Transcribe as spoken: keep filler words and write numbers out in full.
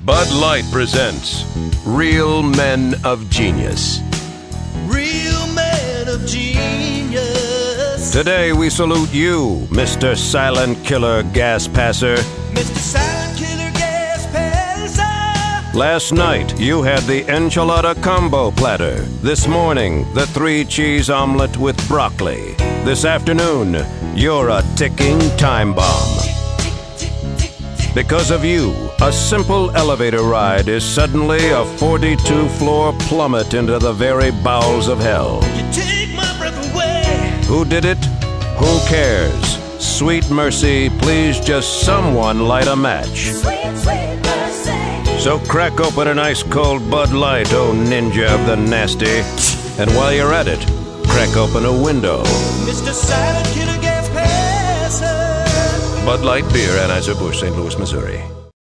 Bud Light presents Real Men of Genius. Real men of genius. Today we salute you, Mister Silent Killer Gas Passer. Mister Silent Killer Gas Passer. Last night you had the enchilada combo platter. This morning, the three cheese omelet with broccoli. This afternoon, you're a ticking time bomb. Because of you, a simple elevator ride is suddenly a forty-two floor plummet into the very bowels of hell. You take my breath away. Who did it? Who cares? Sweet mercy, please just someone light a match. Sweet, sweet mercy. So crack open an ice cold Bud Light, oh ninja of the nasty. And while you're at it, crack open a window. Mister Silent Killer Gas Passer. Bud Light Beer, Anheuser-Busch, Saint Louis, Missouri.